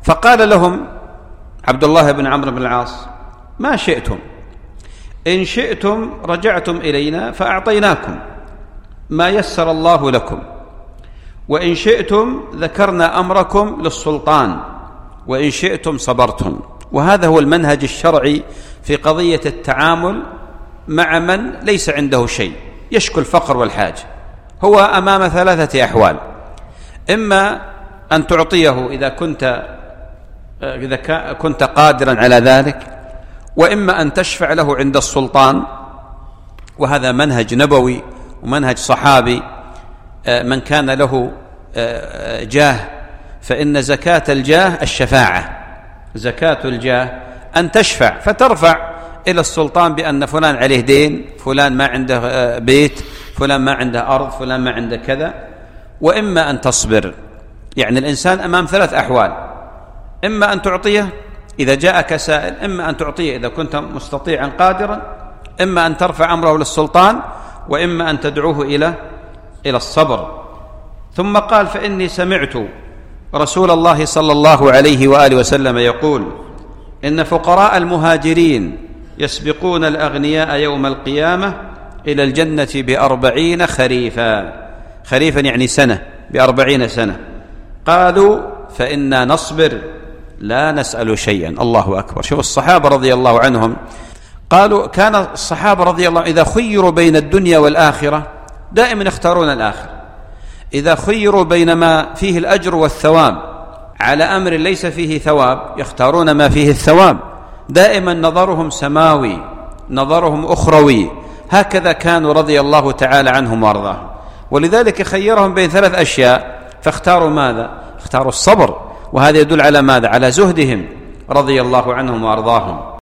فقال لهم عبد الله بن عمرو بن العاص: ما شئتم، إن شئتم رجعتم إلينا فأعطيناكم ما يسر الله لكم، وإن شئتم ذكرنا أمركم للسلطان، وإن شئتم صبرتم. وهذا هو المنهج الشرعي في قضية التعامل مع من ليس عنده شيء، يشكو الفقر والحاجة. هو أمام ثلاثة أحوال: إما أن تعطيه إذا كنت قادرا على ذلك، وإما أن تشفع له عند السلطان، وهذا منهج نبوي ومنهج صحابي. من كان له جاه فإن زكاة الجاه الشفاعة، زكاة الجاه أن تشفع فترفع إلى السلطان بأن فلان عليه دين، فلان ما عنده بيت، فلان ما عنده أرض، فلان ما عنده كذا. وإما أن تصبر. يعني الإنسان أمام ثلاث أحوال: إما أن تعطيه إذا جاءك سائل، إما أن تعطيه إذا كنت مستطيعا قادرا، إما أن ترفع أمره للسلطان، وإما أن تدعوه إلى الصبر. ثم قال: فإني سمعت رسول الله صلى الله عليه وآله وسلم يقول: إن فقراء المهاجرين يسبقون الأغنياء يوم القيامة إلى الجنة ب40 خريفا. خريفا يعني سنة، ب40 سنة. قالوا: فإنا نصبر لا نسأل شيئا. الله أكبر. شوف الصحابة رضي الله عنهم، قالوا كان الصحابة رضي الله عنهم إذا خيروا بين الدنيا والآخرة دائما يختارون الآخرة. إذا خيروا بين ما فيه الأجر والثواب على أمر ليس فيه ثواب يختارون ما فيه الثواب. دائما نظرهم سماوي، نظرهم أخروي. هكذا كانوا رضي الله تعالى عنهم وارضاهم. ولذلك خيرهم بين ثلاث أشياء فاختاروا ماذا؟ اختاروا الصبر. وهذا يدل على ماذا؟ على زهدهم رضي الله عنهم وارضاهم.